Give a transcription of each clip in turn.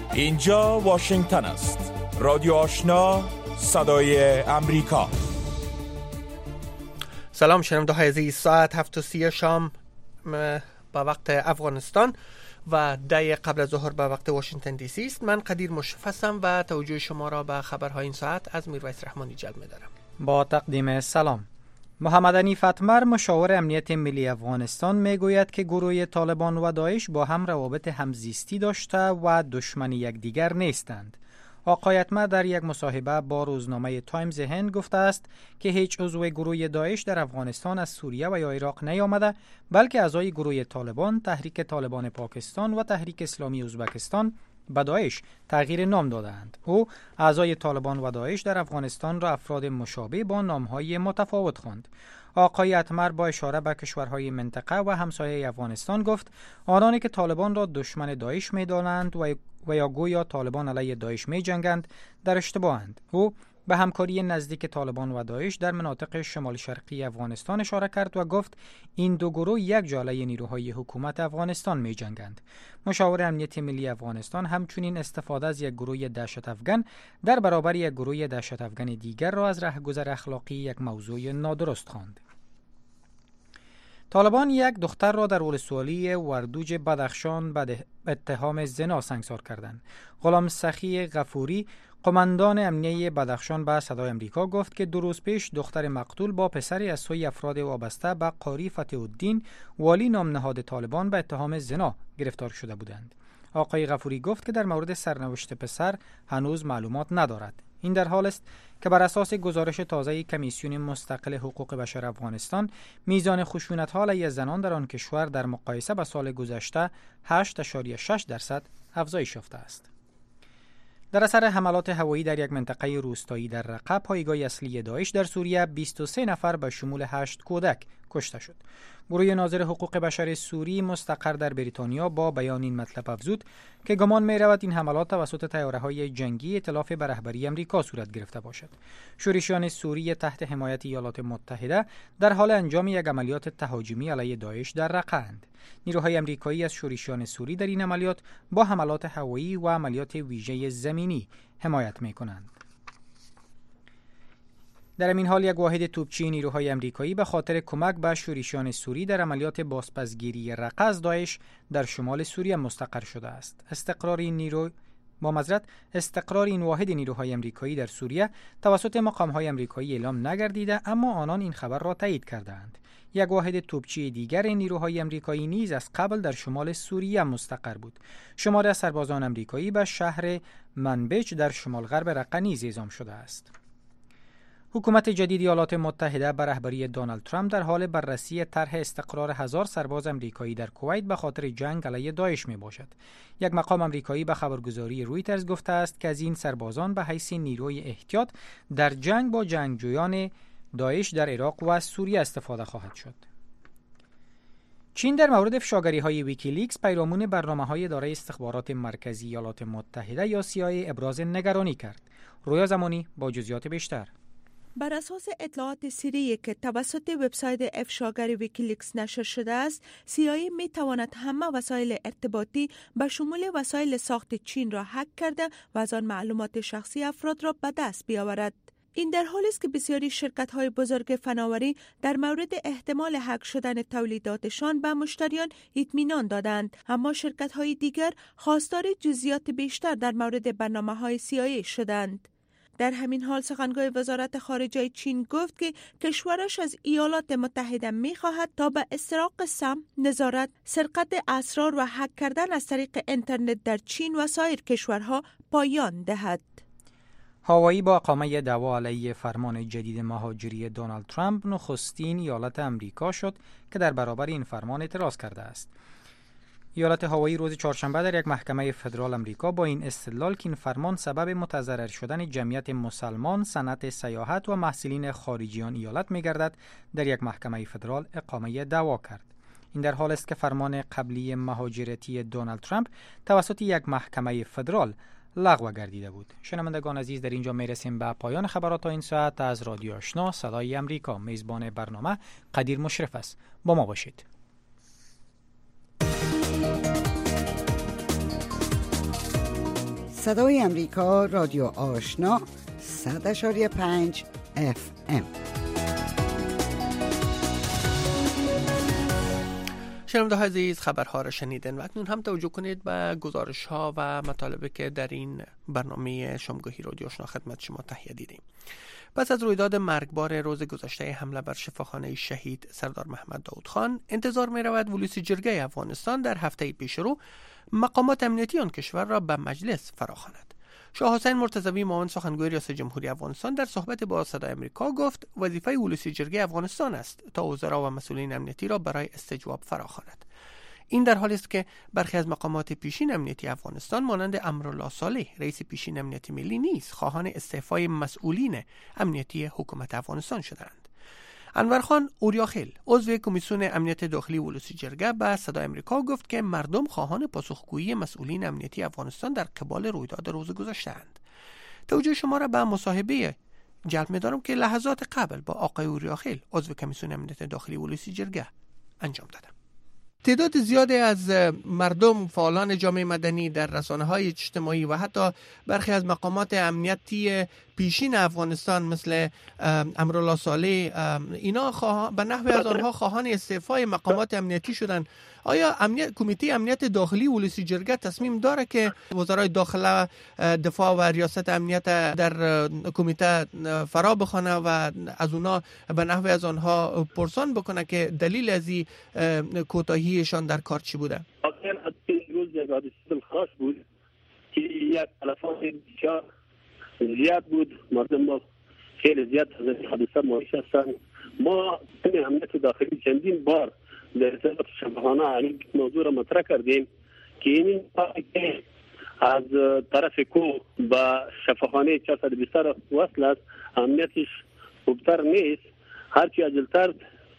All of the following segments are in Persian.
اینجا واشنگتن است. رادیو آشنا، صدای امریکا. سلام شنونده های عزیز، ساعت 7:30 شام با وقت افغانستان و 10 قبل از ظهر با وقت واشنگتن دی سی است. من قدیر مشرف هستم و توجه شما را به خبرهای این ساعت از میرویس رحمانی جلب می‌دارم. با تقدیم سلام. محمد حنیف اتمر مشاور امنیت ملی افغانستان میگوید که گروه طالبان و داعش با هم روابط همزیستی داشته و دشمن یکدیگر نیستند. آقای اتمر در یک مصاحبه با روزنامه تایمز هند گفته است که هیچ عضو گروه داعش در افغانستان از سوریه و یا عراق نیامده، بلکه اعضای گروه طالبان، تحریک طالبان پاکستان و تحریک اسلامی ازبکستان به داعش تغییر نام دادند. او اعضای طالبان و داعش در افغانستان را افراد مشابه با نامهای متفاوت خواند. آقای اتمر با اشاره به کشورهای منطقه و همسایه افغانستان گفت آنانی که طالبان را دشمن داعش می‌دانند و یا گویا طالبان علیه داعش می‌جنگند در اشتباهند. او به همکاری نزدیک طالبان و داعش در مناطق شمال شرقی افغانستان اشاره کرد و گفت این دو گروه یک جا علیه نیروهای حکومت افغانستان می‌جنگند. مشاور امنیت ملی افغانستان همچنین استفاده از یک گروه دهشت افغان در برابر یک گروه دهشت افغان دیگر را از رهگذر اخلاقی یک موضوع نادرست خواند. طالبان یک دختر را در ولسوالی وردوج بدخشان به اتهام زنا سنگسار کردند. غلام سخی غفوری، قماندان امنیه بدخشان، به صدای امریکا گفت که 2 روز پیش دختر مقتول با پسری از سوی افراد وابسته به قاری فتح الدین، والی نام نهاد طالبان، به اتهام زنا گرفتار شده بودند. آقای غفوری گفت که در مورد سرنوشت پسر هنوز معلومات ندارد. این در حال است که بر اساس گزارش تازه کمیسیون مستقل حقوق بشر افغانستان، میزان خشونت‌ها علیه زنان در آن کشور در مقایسه با سال گذشته 8.6% افزایش یافته است. در اثر حملات هوایی در یک منطقه روستایی در رقه، پایگاه اصلی داعش در سوریه، 23 نفر به شمول 8 کودک کشته شد. گروه ناظر حقوق بشر سوری مستقر در بریتانیا با بیان این مطلب افزود که گمان می رود این حملات توسط طیاره‌های جنگی ائتلاف به رهبری امریکا صورت گرفته باشد. شورشیان سوری تحت حمایت ایالات متحده در حال انجام یک عملیات تهاجمی علیه داعش در رقه اند. نیروهای امریکایی از شورشیان سوری در این عملیات با حملات هوایی و عملیات ویژه زمینی حمایت می کنند. در این حال یک واحد توپچی نیروهای امریکایی به خاطر کمک به شورشیان سوری در عملیات بازپسگیری رقه از داعش در شمال سوریه مستقر شده است. استقرار این واحد نیروهای امریکایی در سوریه توسط مقام‌های امریکایی اعلام نگردیده، اما آنان این خبر را تایید کردند. یک واحد توپچی دیگر نیروهای امریکایی نیز از قبل در شمال سوریه مستقر بود. شماری از سربازان امریکایی به شهر منبج در شمال غرب رقه نیز اعزام شده است. حکومت جدید ایالات متحده به رهبری دونالد ترامپ در حال بررسی طرح استقرار 1000 سرباز امریکایی در کویت به خاطر جنگ علیه داعش می باشد. یک مقام امریکایی به خبرگزاری رویترز گفته است که از این سربازان به حیث نیروی احتیاط در جنگ با جنگجویان داعش در عراق و سوریه استفاده خواهد شد. چین در مورد افشاگری‌های ویکیلیکس، پیرامون برنامه‌های اداره استخبارات مرکزی ایالات متحده یا CIA، ابراز نگرانی کرد. رویا زمانی با جزئیات بیشتر. بر اساس اطلاعات سریعی که توسط وبسایت افشاگری ویکیلیکس نشر شده است، CIA می تواند همه وسایل ارتباطی به شمول وسایل ساخت چین را هک کرده و از آن معلومات شخصی افراد را به دست بیاورد. این در حالی است که بسیاری شرکت‌های بزرگ فناوری در مورد احتمال هک شدن تولیداتشان به مشتریان اطمینان دادند، اما شرکت‌های دیگر خواستار جزئیات بیشتر در مورد برنامه‌های CIA شدند. در همین حال سخنگوی وزارت خارجه چین گفت که کشورش از ایالات متحده می‌خواهد تا به استراق سم، نظارت، سرقت اسرار و هک کردن از طریق اینترنت در چین و سایر کشورها پایان دهد. هاوایی با اقامه دعوا علیه فرمان جدید مهاجری دونالد ترامپ نخستین ایالت امریکا شد که در برابر این فرمان اعتراض کرده است. ایالت هاوایی روز چهارشنبه در یک محکمه فدرال امریکا با این استدلال که این فرمان سبب متضرر شدن جمعیت مسلمان، صنعت سیاحت و محصلین خارجیان ایالت می‌گردد، در یک محکمه فدرال اقامه دعوا کرد. این در حال است که فرمان قبلی مهاجرتی دونالد ترامپ توسط یک محکمه فدرال لغو گردیده بود. شنوندگان عزیز، در اینجا میرسیم به پایان خبرات این ساعت از رادیو آشنا صدای امریکا. میزبان برنامه قدیر مشرف است. با ما باشید. صدای امریکا رادیو آشنا 100.5 FM. شنونده‌های عزیز، خبرها را شنیدن و اکنون هم توجه کنید به گزارش‌ها و مطالبی که در این برنامه شامگاهی رادیو آشنا خدمت شما تهیه دیدیم. پس از رویداد مرگبار روز گذشته حمله بر شفاخانه شهید سردار محمد داود خان، انتظار می رود ولوسی جرگه افغانستان در هفته پیش رو مقامات امنیتی آن کشور را به مجلس فراخواند. شاه حسین مرتضوی معاون سخنگوی ریاست جمهوری افغانستان در صحبت با صدای آمریکا گفت وظیفه ولوسی جرگه افغانستان است تا وزرا و مسئولین امنیتی را برای استجواب فراخواند. این در حالی است که برخی از مقامات پیشین امنیتی افغانستان مانند امرالله صالح رئیس پیشین امنیت ملی نیز خواهان استعفای مسئولین امنیتی حکومت افغانستان شدند. انور خان اوریاخیل عضو کمیسیون امنیت داخلی ولوسی جرگه به صدای آمریکا گفت که مردم خواهان پاسخگویی مسئولین امنیتی افغانستان در قبال رویداد روز گذشته اند. توجه شما را به مصاحبه جلب می‌دارم که لحظات قبل با آقای اوریاخیل عضو کمیسیون امنیت داخلی ولوسی جرگه انجام دادم. تعداد زیادی از مردم، فعالان جامعه مدنی در رسانه‌های اجتماعی و حتی برخی از مقامات امنیتی پیشین افغانستان مثل امرالله صالح اینا به نحوی از آنها خواهان استعفای مقامات امنیتی شدند. آیا کمیته امنیت داخلی ولوسی جرگه تصمیم داره که وزرای داخله، دفاع و ریاست امنیت در کمیته فرا بخونه و از اونا به نحوی از آنها پرسان بکنه که دلیل از این کوتاهیشان در کار چی بوده؟ آخر روز حادثه دلخراش بود که یک تلفات بسیار زیاد بود. مردم ما خیلی زیاد از حادثه معیش هستند. ما امنیت داخلی چندین بار در ارتباط شفاخانه این موضوع را مطرح کردیم که این از طرف کو به شفاخانه 420 وصل است، امنیتش خوبتر نیست. هرچی عجلتر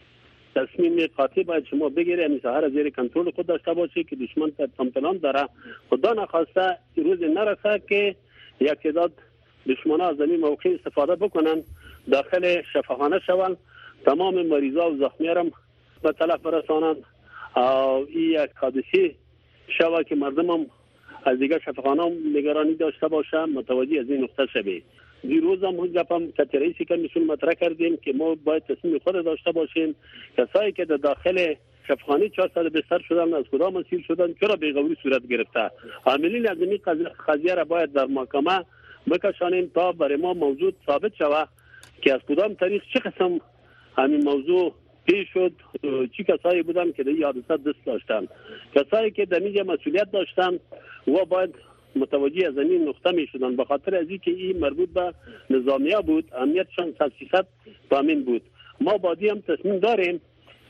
تصمیم قاطع باید شما بگیره، این ساحه را زیر کنترل خود داشته باشه که دشمن تمام داره. خدا نخواسته روز نرسه که یک تعداد دشمنان از این موقع استفاده بکنن، داخل شفاخانه شوند، تمام مریضا و زخمیان به تلف برسانند و این یک حادثه شوه که مردم هم از دیگر شفاخانه نگرانی داشته باشه، متوجه از این نقطه شوه. دیروز هم گفتم که رئیس کمیسیون مطرح کردیم که ما باید تصمیم خود داشته باشیم. کسایی که در داخل شفاخانه 400 بستر شدن از کدام مسیر شدن، چرا بیغوری صورت گرفته، عاملین از این قضیه را باید در محکمه بکشانیم تا برای ما موضوع ثابت شود که از کدام تاریخ چه قسم همین موضوع پیش شد، چی کسایی بودن که در این حادثه دست داشتن. کسایی که در اینجا مسئولیت داشتن و باید متوجه از این نقطه می شدن، به خاطر از اینکه این مربوط به نظامیه بود، امنیتشان 100% تامین بود. ما بادی هم تصمیم داریم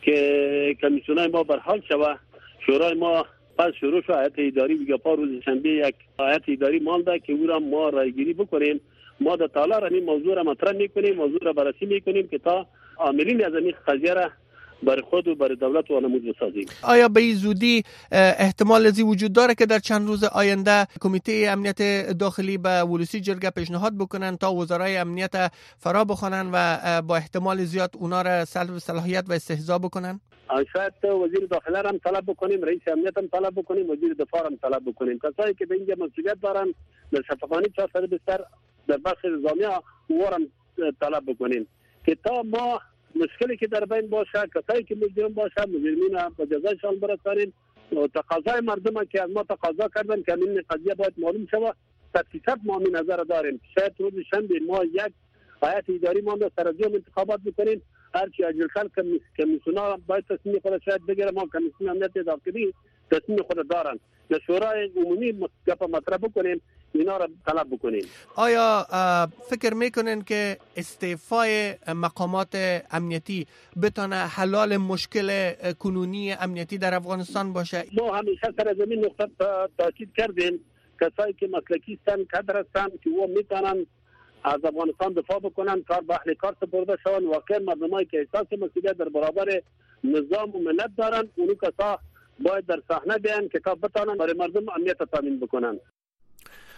که کمیسیونای ما برحال شوه. شورای ما پس شروع شد، هیئت اداری دیگه پا روز شنبه یک هیئت اداری مانده که او را ما رایگیری بکنیم. ما در تالار این موضوع را مطرح میکنیم، موضوع را بررسی میکنیم که تا عاملین از این قضیه را برای خود و برای دولت وانمود بسازیم. آیا به این زودی احتمال ازی وجود داره که در چند روز آینده کمیته امنیت داخلی به ولوسی جرگه پیشنهاد بکنن تا وزرای امنیت فرا بخوانن و با احتمال زیاد اونا را سلب صلاحیت و استحضار بکنن؟ شاید وزیر داخله هم طلب بکنیم، رئیس امنیت هم طلب بکنیم، وزیر دفاع هم طلب بکنیم. کسایی که به اینجا مسئولیت دارن در شفاخانه 400 بستر در بخش نظامیه وارم طلب بکنیم که تا ما مشکلی که در بین باشه، کسایی که مجرم باشه مجرمین به جزایشان برسانیم. تقاضای مردم که از ما تقاضا کردن که این قضیه باید معلوم شود، 100% ما می نظر داریم. شاید روز شنبه ما یک هیئت اداری ما سر از انتخابات بکنیم. هرچی اجلتر کمیسیونا باید تصمیم خود شاید بگیره. ما کمیسیون امنیت داخلی تصمیم خود دارن. در شورای عمومی مطرح بکنیم، اینا را طلب بکنیم. آیا فکر میکنین که استعفای مقامات امنیتی بتونه حلال مشکل کنونی امنیتی در افغانستان باشه؟ ما همیشه سر از این نقطه تاکید کردیم. کسایی که مسلکی هستند، کادر هستند که او میتونن از افغانستان دفاع بکنن، کار به اهل کار سپرده شوند. واقعا مردمایی که احساس مسئولیت در برابر نظام و ملت دارن، اونو کسا باید در صحنه بیان که تا بتونن برای مردم امنیت تامین بکنن.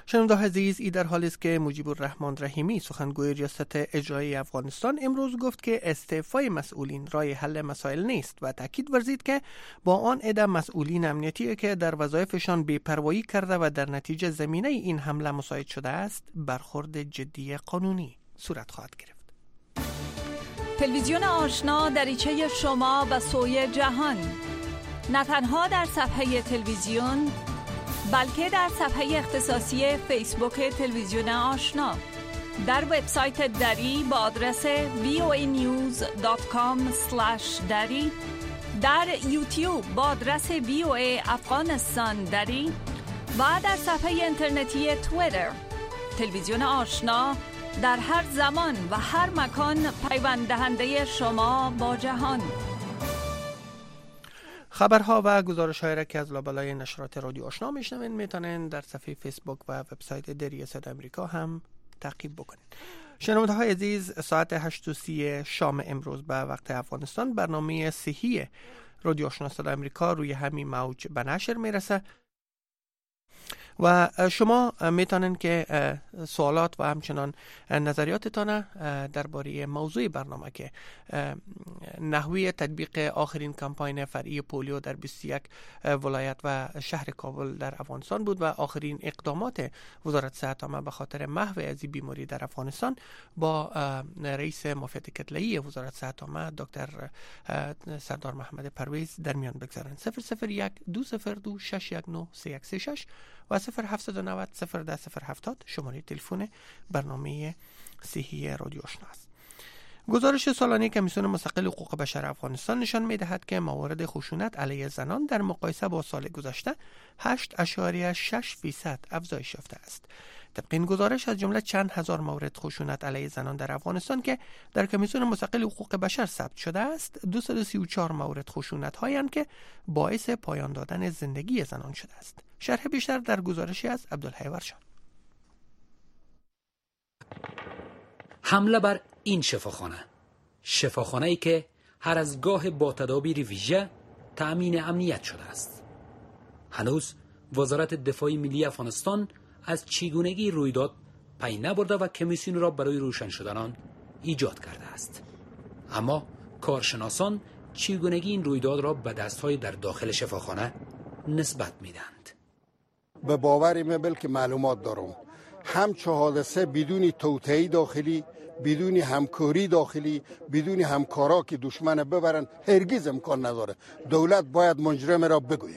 شنونده‌های عزیز، این در حالی است که مجیب الرحمن رحیمی سخنگوی ریاست اجرایی افغانستان امروز گفت که استعفای مسئولین راه حل مسائل نیست و تاکید ورزید که با آن عده مسئولین امنیتی که در وظایفشان بی‌پروایی کرده و در نتیجه زمینه این حمله مساعد شده است، برخورد جدی قانونی صورت خواهد گرفت. تلویزیون آشنا دریچه شما و سوی جهان، نه تنها در صفحه تلویزیون بلکه در صفحه اختصاصی فیسبوک تلویزیون آشنا، در وبسایت دری با آدرس voanews.com/dari، در یوتیوب با آدرس VOA افغانستان دری و در صفحه اینترنتی توییتر. تلویزیون آشنا در هر زمان و هر مکان پیوند دهنده شما با جهان. خبرها و گزارش‌هایی را که از لابلای نشرات رادیو آشنا میشنوین میتونین در صفحه فیسبوک و وبسایت دری صدای آمریکا هم تعقیب بکنین. شنونده‌های عزیز، ساعت 8:30 شام امروز به وقت افغانستان برنامه صحی رادیو آشنا صدای آمریکا روی همین موج به نشر میرسه و شما میتونن که سوالات و همچنان نظریاتتان درباره موضوع برنامه که نحوه تطبیق آخرین کمپاین فرعی پولیو در 21 ولایت و شهر کابل در افغانستان بود و آخرین اقدامات وزارت صحت عامه به خاطر محو از این بیماری در افغانستان با رئیس مافیات کتله‌ای وزارت صحت عامه دکتر سردار محمد پرویز در میان بگذارن. 001-202-619-3136 و 0790-010-070 شماره تلفن برنامه صحی رادیو آشنا است. گزارش سالانه کمیسیون مستقل حقوق بشر افغانستان نشان می‌دهد که موارد خشونت علیه زنان در مقایسه با سال گذشته 8.6% افزایش یافته است. طبق این گزارش از جمله چند هزار مورد خشونت علیه زنان در افغانستان که در کمیسیون مستقل حقوق بشر ثبت شده است، 234 مورد خشونت هایی که باعث پایان دادن زندگی زنان شده است. شرح بیشتر در گزارشی از عبدالحی ورشان. حمله بر این شفاخانه‌ای که هر از گاه با تدابیر ویژه تأمین امنیت شده است. هنوز وزارت دفاع ملی افغانستان از چگونگی رویداد پی نبرده و کمیسیون را برای روشن شدن آن ایجاد کرده است. اما کارشناسان چگونگی این رویداد را به دستهای در داخل شفاخانه نسبت میدهند. به باور من که معلومات دارم، همچه حادثه بدون توطئه داخلی، بدون همکاری داخلی، بدون همکارا که دشمن ببرن هرگز امکان نداره. دولت باید مجرم را بگوید.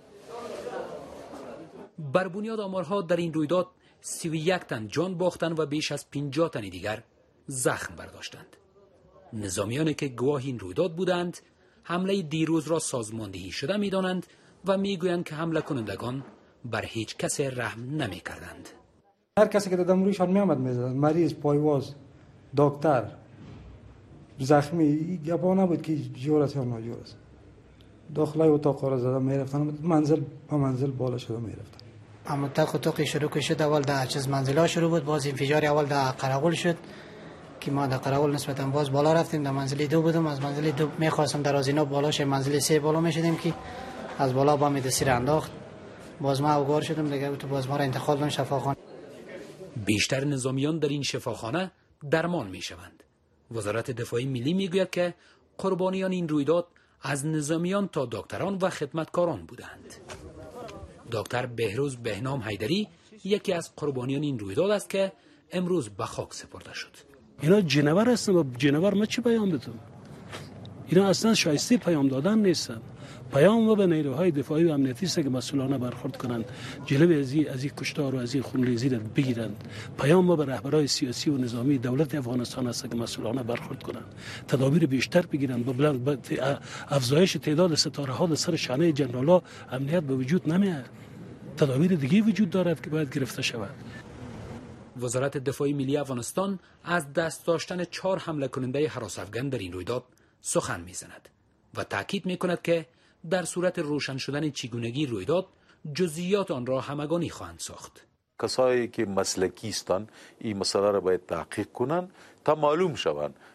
بر بنیاد آمارها در این رویداد 31 تن جان باختند و بیش از 50 تن دیگر زخم برداشتند. نظامیانی که گواه این رویداد بودند حمله دیروز را سازماندهی شده می‌دانند و میگویند که حمله کنندگان بر هیچ کس رحم نمی‌کردند. هر کسی که دادم رویشان می‌آمد می‌زدند، مریض، پایواز، دکتر، زخمی، گپا نبود که جور است یا ناجور است. داخل اتاق را زدم می‌رفتن، منزل به منزل بالا شده می‌رفتن. اما تاقی شروع شد. اول در چیز منزل‌ها شروع بود، باز انفجار اول در قراول شد که ما در قراول نسبتاً باز بالا رفتیم. در منزل 2 بودم، از منزل 2 می‌خواستم در آذیناب بالا شه، منزل 3 بالا می‌شدیم که از بالا با دستی انداخت. باز ما اوگار شدم دیگه، تو باز ما را انتقال دادن شفاخانه. بیشتر نظامیان در این شفاخانه درمان می‌شوند. وزارت دفاع ملی میگوید که قربانیان این رویداد از نظامیان تا دکتران و خدمتکاران بودند. دکتر بهروز بهنام حیدری یکی از قربانیان این رویداد است که امروز به خاک سپرده شد. اینا جنور هستن و جنور ما چی پیام بدم؟ اینا اصلا شایسته پیام دادن نیستن. پیام و به نیروهای دفاعی و امنیتی است که مسئولانه برخورد کنند، جلوی از این کشتار و از این خونریزی را بگیرند. پیام و به رهبران سیاسی و نظامی دولت افغانستان است که مسئولانه برخورد کنند، تدابیر بیشتر بگیرند. با افزایش تعداد ستاره ها در سر شانه جنرالا امنیت به وجود نمیاد. تدابیر دیگه وجود دارد که باید گرفته شود. وزارت دفاع ملی افغانستان از دست داشتن 4 حمله کننده هراس افغان در این رویداد سخن میزند و تاکید میکند که در صورت روشن شدن چگونگی رویداد جزئیات آن را همگانی خواهند ساخت. کسایی که مسلکی هستند این مسئله را باید تحقیق کنند تا معلوم شوند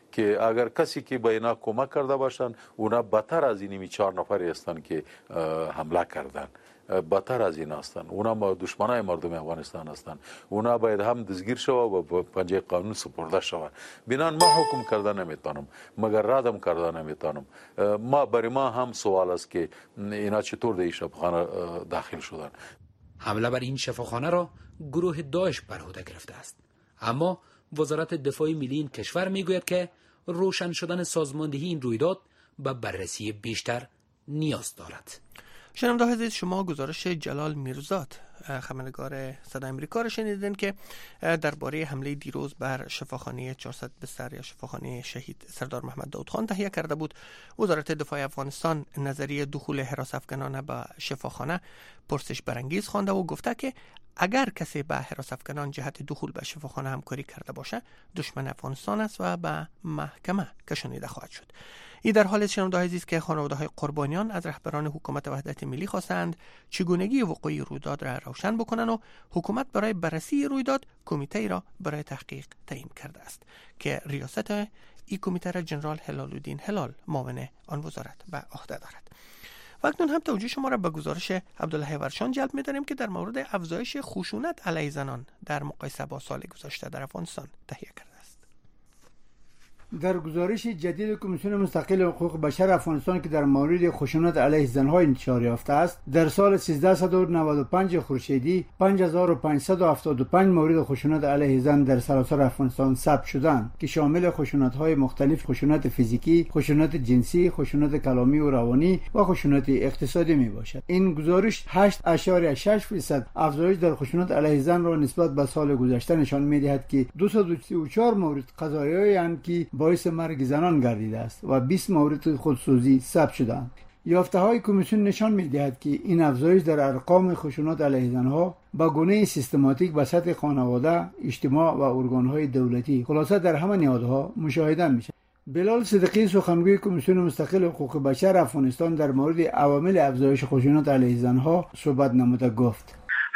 که اگر کسی که به اینا کمک کرده باشند اونا بدتر از این 4 نفری هستند که حمله کردن، بدتر از این هستند. اونا ما دشمنای مردم افغانستان هستند. اونا باید هم دستگیر شود و به پنجه قانون سپرده شود. بنان ما حکم کرده نمیتونم مگر ردم کرده نمیتونم. برای ما هم سوال است که اینا چطور در این شفاخانه داخل شدن. حمله بر این شفاخانه را گروه داعش بر عهده گرفته است، اما وزارت دفاع ملی این کشور میگوید که روشن شدن سازماندهی این رویداد به بررسی بیشتر نیاز دارد. شنونده عزیز، شما گزارش جلال میرزاد خبرنگار صدای آمریکا را شنیدین که درباره حمله دیروز بر شفاخانه 400 بستر یا شفاخانه شهید سردار محمد داود خان تهیه کرده بود. وزارت دفاع افغانستان نظریه دخول حراس افغانان به شفاخانه پرسش برانگیز خوانده و گفته که اگر کسی به حراس افغانان جهت دخول به شفاخانه همکاری کرده باشه دشمن افغانستان است و به محکمه کشانیده خواهد شد. این در حال شنونده عزیز که خانواده‌های قربانیان از رهبران حکومت وحدت ملی خواستند چگونگی وقوع رویداد را روشن بکنن و حکومت برای بررسی رویداد کمیته را برای تحقیق تعیین کرده است که ریاست این کمیته را جنرال هلال الدین هلال معاون آن وزارت به عهده دارد. و اکنون هم توجه شما را به گزارش عبدالله ورشان جلب می‌داریم که در مورد افزایش خشونت علیه زنان در مقایسه با سال گذشته در افغانستان تهیه کرده. در گزارش جدید کمیسیون مستقل حقوق بشر افغانستان که در مورد خشونت علیه زنها انتشار یافته است، در سال 1395 خورشیدی 5575 مورد خشونت علیه زن در سراسر افغانستان ثبت شدند که شامل خشونت‌های مختلف، خشونت فیزیکی، خشونت جنسی، خشونت کلامی و روانی و خشونت اقتصادی میباشد. این گزارش 8.6% افزایش در خشونت علیه زن را نسبت به سال گذشته نشان می‌دهد که 234 مورد قضایایی اند که باعث مرگ زنان گردیده است و 20 مورد خودسوزی ثبت شدند. یافته‌های کمیسیون نشان می‌دهد که این افزایش در ارقام خشونت علیه زنها با گونه سیستماتیک به سطح خانواده، اجتماع و ارگان‌های دولتی، خلاصه در همه نهادها مشاهده می‌شود. بلال صدیقی سخنگوی کمیسیون مستقل حقوق بشر افغانستان در مورد عوامل افزایش خشونت علیه زنها صحبت نموده گفت: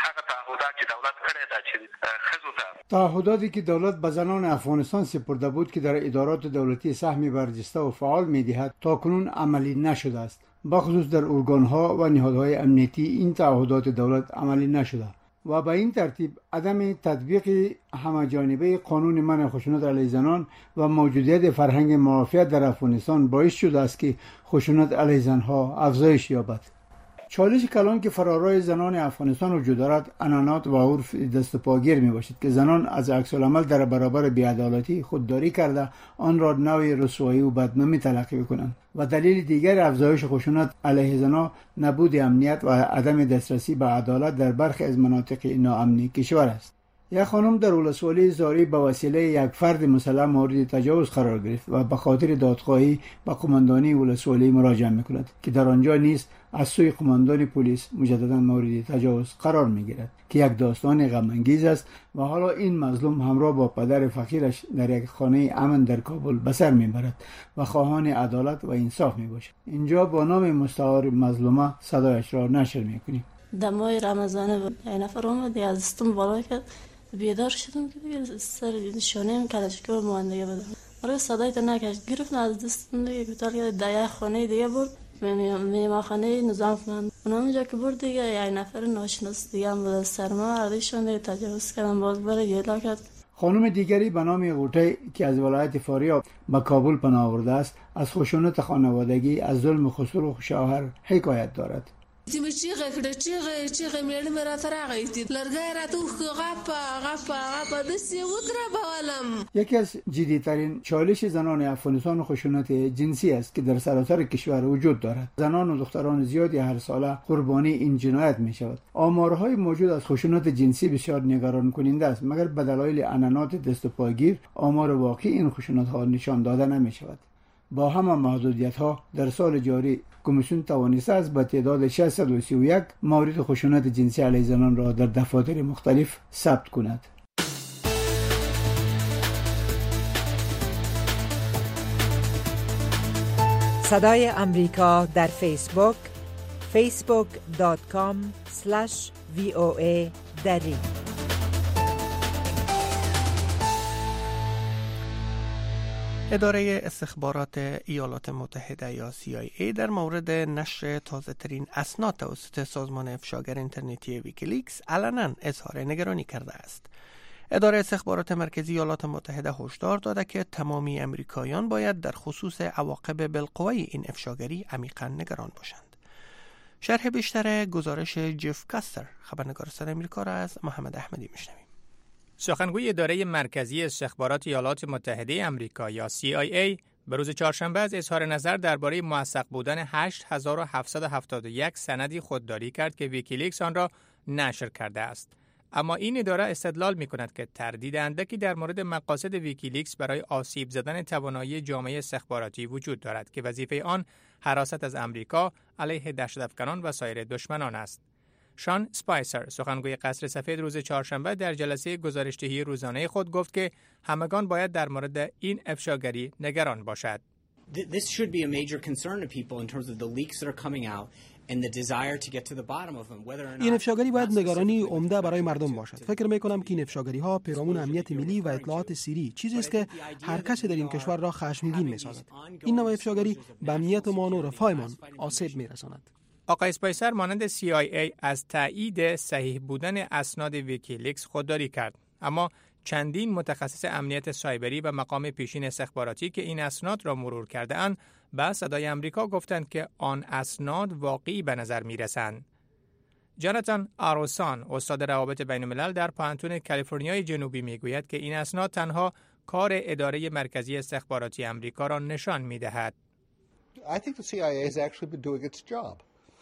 تعهداتی که دولت به زنان افغانستان سپرده بود که در ادارات دولتی سهمی برجسته و فعال می‌دهد تاکنون عملی نشده است. بخصوص در ارگان‌ها و نهادهای امنیتی این تعهدات دولت عملی نشده و به این ترتیب عدم تطبیق همه‌جانبه قانون منع خشونت علیه زنان و موجودیت فرهنگ معافیت در افغانستان باعث شده است که خشونت علیه زنها افزایش یابد. چالش کلان که فرارای زنان افغانستان وجود دارد عنعنات و عرف دست و پاگیر می باشد که زنان از عکس العمل در برابر بی‌عدالتی خودداری کرده آن را نوع رسوایی و بدنامی تلقی کنند و دلیل دیگر افزایش خشونت علیه زنان نبود امنیت و عدم دسترسی به عدالت در برخی از مناطق ناامنی کشور است. یک خانم در ولسوالی زاری به وسیله یک فرد مسلح مورد تجاوز قرار گرفت و به خاطر دادخواهی به قماندانی ولسوالی مراجعه می‌کند که در آنجا نیز از سوی قماندان پلیس مجددا مورد تجاوز قرار می‌گیرد که یک داستان غم انگیز است و حالا این مظلوم همراه با پدر فقیرش در یک خانه امن در کابل به سر می‌برد و خواهان عدالت و انصاف می‌باشد. اینجا با نام مستعار مظلومه صدایش را نشر می‌کنیم. دمای رمضان این نفر اومد از استم بالا کرد، بیدار شدم که دیگه سر شانه‌ام کلاشکی و ماندگی بدم. آره صدای تا نکشت گرفت از دستم دیگه گفتال دیگه خانه دیگه برد میماخانه نظام فلان اونجا که برد دیگه یک نفر ناشناس دیگه هم بود سر ما اردشون دیگه تجاوز کردن باز برای گیلا کرد. خانم دیگری به نام غوطه که از ولایت فاریاب به کابل پناه آورده است از خشونت خانوادگی، از ظلم خسرو شوهر حکایت دارد. تیمه چیغه میلی مرا تراغیدید لرگای را تو غپا دستی وکرا بوالم. یکی از جدیترین چالش زنان افغانستان خشونت جنسی است که در سراسر کشور وجود دارد. زنان و دختران زیادی هر ساله قربانی این جنایت می شود. آمارهای موجود از خشونت جنسی بسیار نگران کننده است، مگر به دلایل عنعنات دست و پاگیر آمار واقعی این خشونت ها نشان داده نمی شود. با همه محدودیت ها در سال جاری کمیسیون توانسته است به تعداد 631 مورد خشونت جنسی علیه زنان را در دفاتر مختلف ثبت کند. صدای امریکا در فیسبوک facebook.com/VOA دری. اداره استخبارات ایالات متحده یا CIA در مورد نشر تازه ترین اسناد توسط سازمان افشاگر اینترنتی ویکیلیکس علنا اظهار نگرانی کرده است. اداره استخبارات مرکزی ایالات متحده هشدار داده که تمامی امریکایان باید در خصوص عواقب بالقوه این افشاگری عمیقاً نگران باشند. شرح بیشتر گزارش جف کاستر، خبرنگار صدای آمریکا را از محمد احمدی میشنویم. سخنگوی اداره مرکزی استخبارات ایالات متحده آمریکا یا CIA به روز چهارشنبه از اظهار نظر درباره موثق بودن 8771 سندی خودداری کرد که ویکیلیکس آن را نشر کرده است. اما این اداره استدلال می‌کند که تردید اندکی در مورد مقاصد ویکیلیکس برای آسیب زدن توانایی جامعه استخباراتی وجود دارد که وظیفه آن حراست از آمریکا علیه دهشت‌افکنان و سایر دشمنان است. شان اسپایسر، سخنگوی قصر سفید، روز چهارشنبه در جلسه گزارش‌دهی روزانه خود گفت که همگان باید در مورد این افشاگری نگران باشد. This should be a major concern to people in terms of the leaks that are coming out and the desire to get to the bottom of them, whether or not این افشاگری باید نگرانی عمده برای مردم باشد. فکر می‌کنم که این افشاگری‌ها پیرامون امنیت ملی و اطلاعات سری چیزی است که هر کسی در این کشور را خشمگین می‌سازد. این نوع افشاگری به امنیتمان و رفاهمان آسیب می‌رساند. آقای اسپایسر مانند CIA از تایید صحیح بودن اسناد ویکیلیکس خودداری کرد، اما چندین متخصص امنیت سایبری و مقام پیشین استخباراتی که این اسناد را مرور کرده‌اند به صدای آمریکا گفتند که آن اسناد واقعی به نظر می‌رسند. جاناتان آروسان، استاد روابط بین‌الملل در پانتون کالیفرنیای جنوبی میگوید که این اسناد تنها کار اداره مرکزی استخباراتی آمریکا را نشان می‌دهد. I think the CIA has actually been doing its job.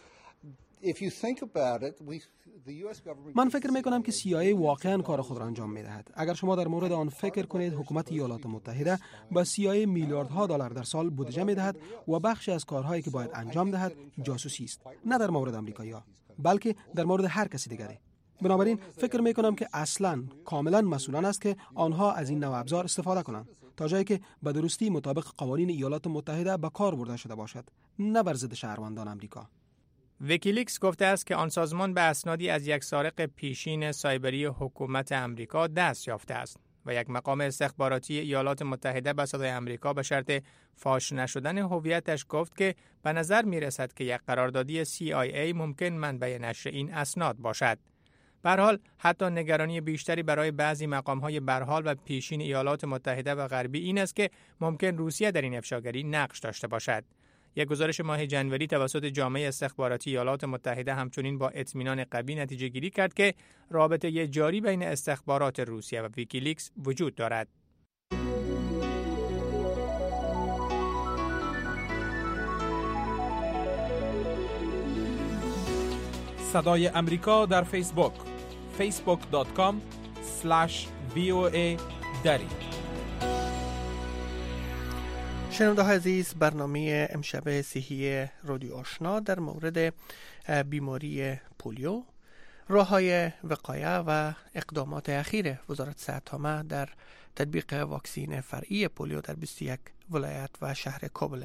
من فکر میکنم که CIA واقعا کار خود را انجام میدهد. اگر شما در مورد آن فکر کنید، حکومت ایالات متحده به CIA میلیاردها دلار در سال بودجه میدهد و بخشی از کارهایی که باید انجام دهد جاسوسی است، نه در مورد آمریکایی‌ها بلکه در مورد هر کسی دیگری. بنابراین فکر میکنم که اصلا کاملا مسئولان است که آنها از این نوع ابزار استفاده کنند تا جایی که به درستی مطابق قوانین ایالات متحده به کار برده شده باشد، نه بر ضد شهروندان آمریکا. ویکیلیکس گفته است که آن سازمان به اسنادی از یک سارق پیشین سایبری حکومت آمریکا دست یافته است و یک مقام استخباراتی ایالات متحده به صدای آمریکا به شرط فاش نشدن هویتش گفت که به نظر می رسد که یک قراردادی CIA ممکن منبع نشر این اسناد باشد. به هر حال حتی نگرانی بیشتری برای بعضی مقام‌های برحال و پیشین ایالات متحده و غربی این است که ممکن روسیه در این افشاگری نقش داشته باشد. یک گزارش ماه جنوری توسط جامعه استخباراتی ایالات متحده همچنین با اطمینان قوی نتیجه گیری کرد که رابطه جاری بین استخبارات روسیه و ویکیلیکس وجود دارد. صدای امریکا در فیسبوک facebook.com/VOA دری. شنونده های عزیز، برنامه امشب صحی رادیو آشنا در مورد بیماری پولیو، راه‌های وقایه و اقدامات اخیر وزارت صحت عامه در تطبیق واکسین فرعی پولیو در 21 ولایت و شهر کابل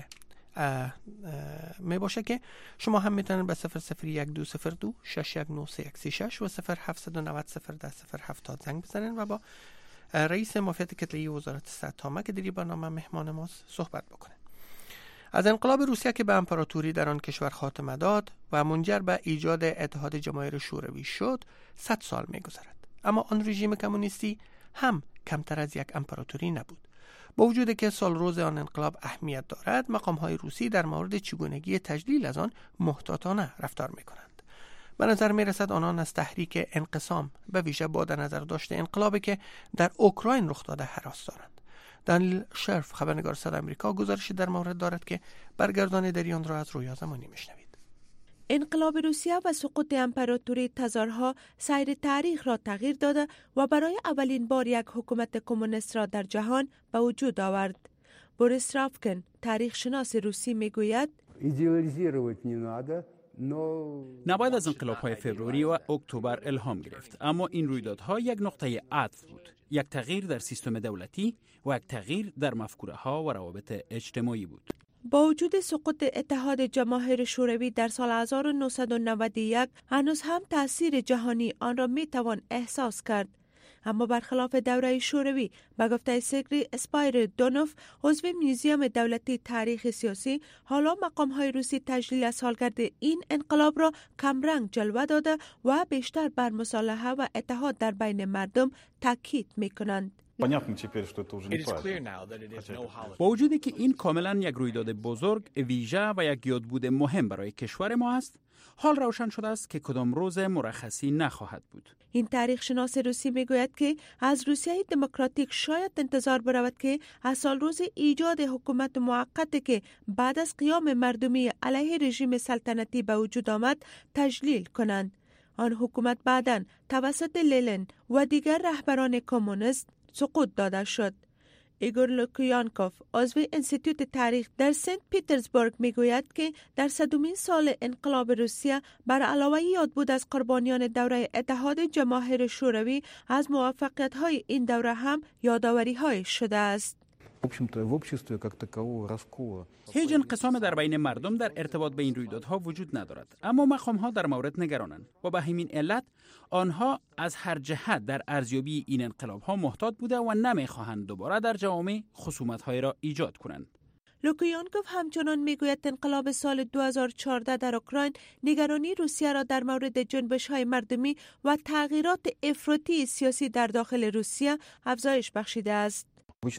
می باشه که شما هم میتونید به 001-202-619-3136 و 0-790-010-070 زنگ بزنین و با رئیس مافیات کتله‌ای وزارت صحت عامه که در این برنامه مهمان ماست صحبت بکنه. از انقلاب روسیه که به امپراتوری در آن کشور خاتمه داد و منجر به ایجاد اتحاد جماهیر شوروی شد 100 سال می‌گذرد، اما آن رژیم کمونیستی هم کمتر از یک امپراتوری نبود. با وجود که سال روز آن انقلاب اهمیت دارد، مقام‌های روسی در مورد چگونگی تجلیل از آن محتاطانه رفتار می‌کنند. به نظر می‌رسد آنان از تحریک انقسام به ویژه با در نظر داشته انقلابی که در اوکراین رخ داده هراس دارند. دانیل شرف، خبرنگار صدای آمریکا، گزارشی در مورد دارد که برگردان دریان را از رویا زمانی میشنوید. انقلاب روسیه و سقوط امپراتوری تزارها سیر تاریخ را تغییر داده و برای اولین بار یک حکومت کمونیست را در جهان به وجود آورد. بوریس رافکن، تاریخ شناس روسی، میگوید نباید از انقلاب‌های فوریه و اکتبر الهام گرفت، اما این رویدادها یک نقطه عطف بود، یک تغییر در سیستم دولتی و یک تغییر در مفکوره‌ها و روابط اجتماعی بود. با وجود سقوط اتحاد جماهیر شوروی در سال 1991 هنوز هم تأثیر جهانی آن را میتوان احساس کرد. اما برخلاف دوره شوروی. به گفته سگری اسپایر دونوف، عضو میوزیم دولتی تاریخ سیاسی، حالا مقام‌های روسی تجلیل از سالگرد این انقلاب را کمرنگ جلوه داده و بیشتر بر مصالحه و اتحاد در بین مردم تاکید می‌کنند. با وجودی که این کاملا یک رویداد بزرگ، ویژه و یک یادبود مهم برای کشور ما است، حال روشن شده است که کدام روز مرخصی نخواهد بود. این تاریخ شناس روسی میگوید که از روسیه دموکراتیک شاید انتظار برود که از سال روز ایجاد حکومت موقتی که بعد از قیام مردمی علیه رژیم سلطنتی به وجود آمد تجلیل کنند. آن حکومت بعداً توسط لنین و دیگر رهبران کمونیست سقوط داده شد. ایگور لوکیانکوف، عضو انستیتوت تاریخ در سنت پیترزبورگ میگوید که در 100مین سال انقلاب روسیه بر علاوه یادبود از قربانیان دوره اتحاد جماهیر شوروی، از موفقیت‌های این دوره هم یادآوری‌های شده است. هیچ انقسام در بین مردم در ارتباط به این رویدادها وجود ندارد، اما مقام‌ها در مورد نگرانند و به همین علت آنها از هر جهت در ارزیابی این انقلاب‌ها محتاط بوده و نمی‌خواهند دوباره در جوامع خصومت‌های را ایجاد کنند. لوکیانکوف همچنان میگوید انقلاب سال 2014 در اوکراین نگرانی روسیه را در مورد جنبش‌های مردمی و تغییرات افراطی سیاسی در داخل روسیه افزایش بخشیده است.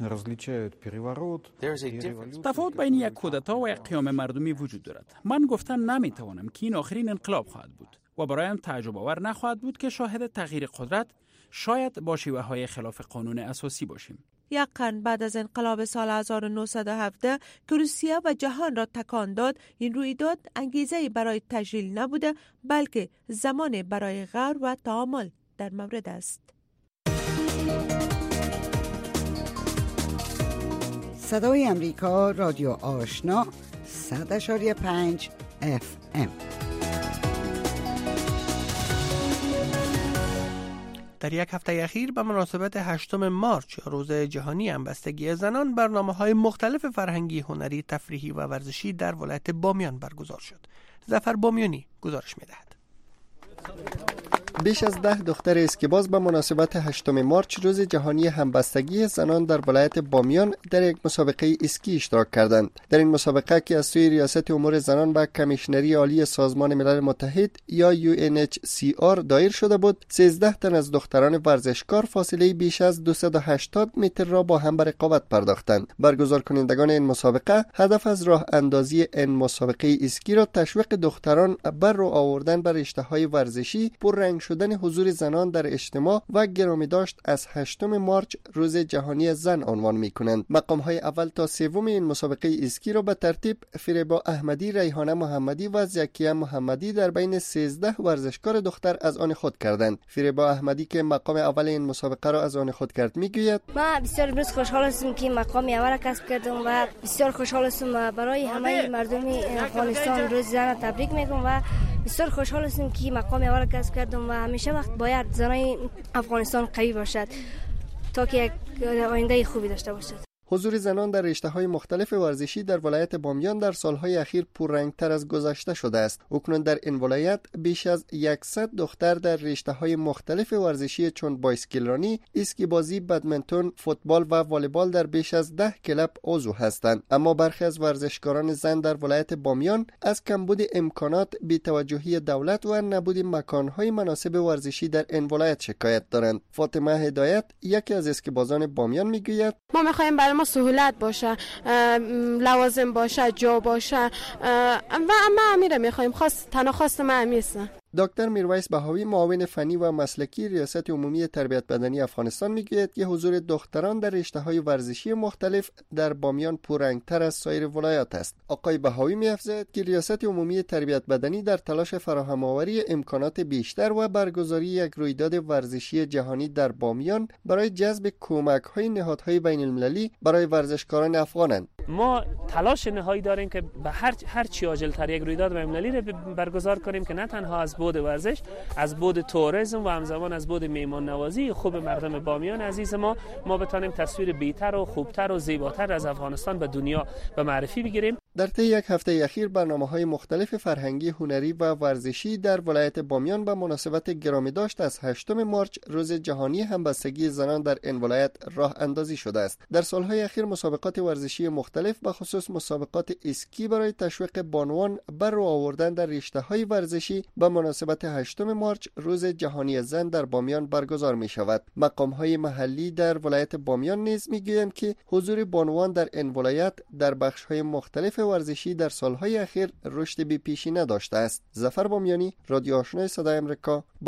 تفاوت بین یک کودتا و یک قیام مردمی وجود دارد. من گفتن نمیتوانم که این آخرین انقلاب خواهد بود و برایم تعجب آور نخواهد بود که شاهد تغییر قدرت شاید با شیوه‌های خلاف قانون اساسی باشیم. یک قرن بعد از انقلاب سال 1917 که روسیه و جهان را تکان داد، این رویداد انگیزه‌ای برای تجلیل نبوده بلکه زمان برای غور و تعامل در مورد است. صدای امریکا، رادیو آشنا، 100.5 FM. در یک هفته اخیر به مناسبت 8 مارچ روز جهانی همبستگی زنان، برنامه‌های مختلف فرهنگی، هنری، تفریحی و ورزشی در ولایت بامیان برگزار شد. ظفر بامیانی گزارش می‌دهد. بیش از 10 دختر اسکیباز به مناسبت 8 مارچ روز جهانی همبستگی زنان در ولایت بامیان در یک مسابقه اسکی اشتراک کردند. در این مسابقه که از سوی ریاست امور زنان و کمیشنری عالی سازمان ملل متحد یا UNHCR دایر شده بود، 13 تن از دختران ورزشکار فاصله بیش از 280 متر را با هم به رقابت پرداختند. برگزار کنندگان این مسابقه هدف از راه اندازی این مسابقه اسکی را تشویق دختران بر رو آوردن بر رشته‌های ورزشی، پررنگ شدن حضور زنان در اجتماع و گرامی داشت از 8 مارچ روز جهانی زن عنوان می‌کنند. مقام‌های اول تا سوم این مسابقه اسکی را به ترتیب فریبا احمدی، ریحانه محمدی و زکیه محمدی در بین 13 ورزشکار دختر از آن خود کردند. فریبا احمدی که مقام اول این مسابقه را از آن خود کرد میگوید: ما بسیار امروز خوشحال هستم که مقام اول کسب کردم و بسیار خوشحال هستم. برای همه مردم افغانستان روز زن تبریک میگم و بسیار خوشحال هستم که مقام اول کسب کردم و همیشه وقت باید زنای افغانستان قوی باشد تا که یک آینده خوبی داشته باشد. حضور زنان در رشته‌های مختلف ورزشی در ولایت بامیان در سالهای اخیر پررنگ‌تر از گذشته شده است. اکنون در این ولایت بیش از 100 دختر در رشته‌های مختلف ورزشی چون بایسکلرانی، اسکی بازی، بدمنتون، فوتبال و والیبال در بیش از 10 کلب عضو هستند. اما برخی از ورزشکاران زن در ولایت بامیان از کمبود امکانات، بی‌توجهی دولت و نبود مکان‌های مناسب ورزشی در این ولایت شکایت دارند. فاطمه هدایت، یکی از اسکیبازان بامیان میگوید: ما می‌خوایم ما سهولت باشه، لوازم باشه، جا باشه و اما امیره میخوایم، تنها خواست ما همیسته. دکتر میرویس بهاوی، معاون فنی و مسلکی ریاست عمومی تربیت بدنی افغانستان میگوید که حضور دختران در رشته‌های ورزشی مختلف در بامیان پررنگ‌تر از سایر ولایات است. آقای بهاوی می‌افزاید که ریاست عمومی تربیت بدنی در تلاش فراهم‌آوری امکانات بیشتر و برگزاری یک رویداد ورزشی جهانی در بامیان برای جذب کمک‌های نهادهای بین‌المللی برای ورزشکاران افغانند. ما تلاش نهایی داریم که به هر چی عاجل‌تر یک رویداد بین‌المللی را برگزار کنیم که نه تنها از بود ورزش، از بود توریسم و همزمان از بود میهمان نوازی خوب مردم بامیان عزیز ما بتانیم تصویر بهتر و خوبتر و زیباتر از افغانستان به دنیا به معرفی بگیریم. در طی یک هفته اخیر برنامه‌های مختلف فرهنگی، هنری و ورزشی در ولایت بامیان به مناسبت گرامی داشت از 8 مارچ روز جهانی همبستگی زنان در این ولایت راه اندازی شده است. در سالهای اخیر مسابقات ورزشی مختلف به خصوص مسابقات اسکی برای تشویق بانوان بر رو آوردن در رشته‌های ورزشی به مناسبت 8 مارچ روز جهانی زن در بامیان برگزار می شود. مقام‌های محلی در ولایت بامیان نیز می‌گویند که حضور بانوان در این ولایت در بخش‌های مختلف ورزشی در سالهای اخیر رشد بی‌پیشی نداشته است. ظفر بامیانی، رادیو آشنای صدای آمریکا.